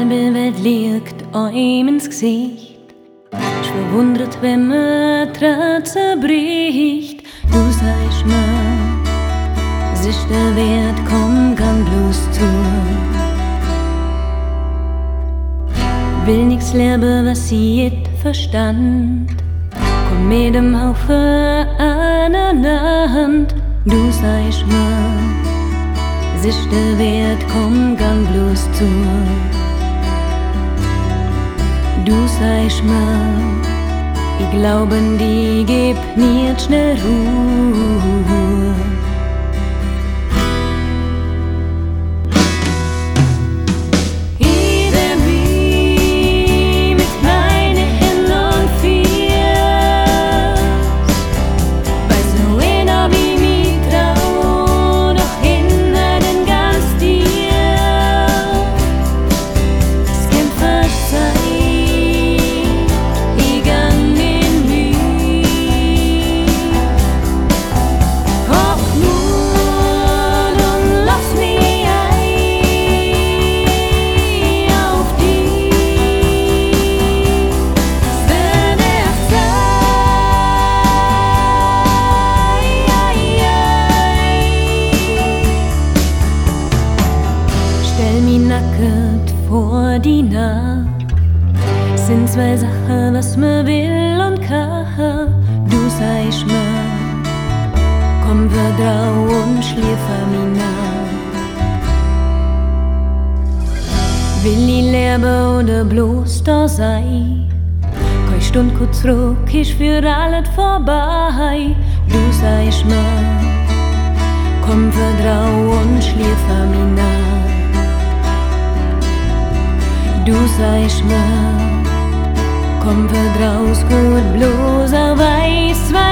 Welt liegt einem ins Gesicht. Ich verwundert, wenn mir Tratze bricht. Du sagst mir, sich der Wert, komm, gang bloß zu. Will nix lernen, was sie it verstand. Komm mit dem Haufe aneinander. Du sagst mir, sich der Wert, komm, gang bloß zu. Du sagst mir, ich glaube, die gibt nicht schnell Ruhe. Nacket vor die Nacht sind zwei Sachen, was mir will und kann. Du sagst mir, komm vertrau und schlief an mich nach. Will ich leben oder bloß da sein? Keine Stunde kurz zurück, ist für alles vorbei. Du sagst mir, komm vertrau und schlief an mich nach. Du sagst mir, komm vertrau's gut, bloß er weiß,